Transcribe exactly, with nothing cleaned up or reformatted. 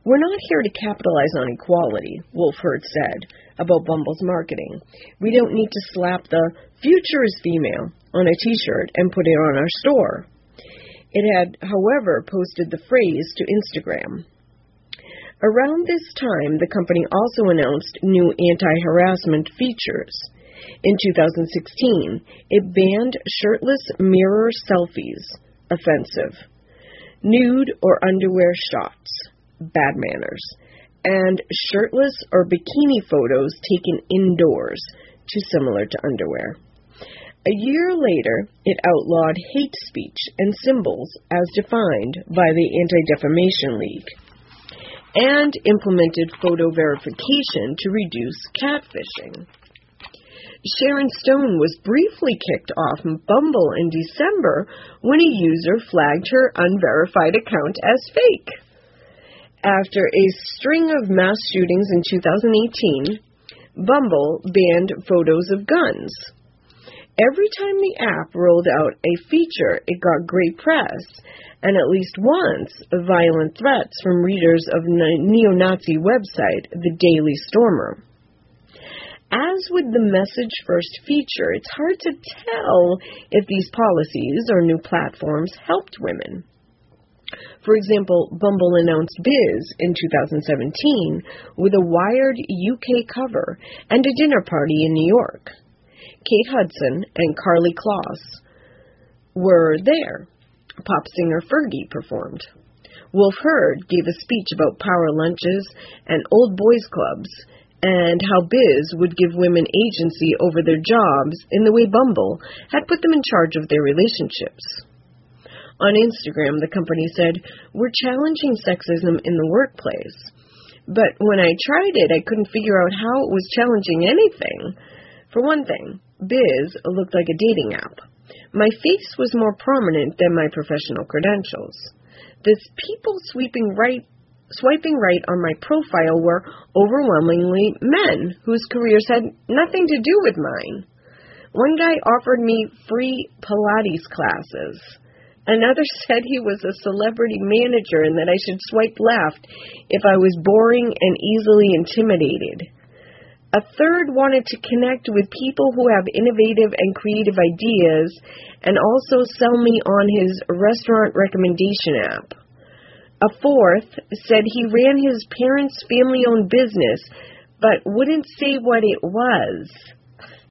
We're not here to capitalize on equality, Wolf Herd said about Bumble's marketing. We don't need to slap the "future is female" on a t-shirt and put it on our store. It had, however, posted the phrase to Instagram. Around this time, the company also announced new anti-harassment features. In two thousand sixteen, it banned shirtless mirror selfies, offensive, nude or underwear shots, bad manners, and shirtless or bikini photos taken indoors, too similar to underwear. A year later, it outlawed hate speech and symbols as defined by the Anti-Defamation League, and implemented photo verification to reduce catfishing. Sharon Stone was briefly kicked off Bumble in December when a user flagged her unverified account as fake. After a string of mass shootings in two thousand eighteen, Bumble banned photos of guns. Every time the app rolled out a feature, it got great press, and at least once violent threats from readers of the neo-Nazi website, The Daily Stormer. As with the Message First feature, it's hard to tell if these policies or new platforms helped women. For example, Bumble announced Biz in two thousand seventeen with a Wired U K cover and a dinner party in New York. Kate Hudson and Karlie Kloss were there. Pop singer Fergie performed. Wolf Herd gave a speech about power lunches and old boys clubs, and how Biz would give women agency over their jobs in the way Bumble had put them in charge of their relationships. On Instagram, the company said, "We're challenging sexism in the workplace. But when I tried it, I couldn't figure out how it was challenging anything. For one thing, Biz looked like a dating app. My face was more prominent than my professional credentials. This people sweeping right Swiping right on my profile were overwhelmingly men whose careers had nothing to do with mine. One guy offered me free Pilates classes. Another said he was a celebrity manager and that I should swipe left if I was boring and easily intimidated. A third wanted to connect with people who have innovative and creative ideas and also sell me on his restaurant recommendation app. A fourth said he ran his parents' family-owned business, but wouldn't say what it was.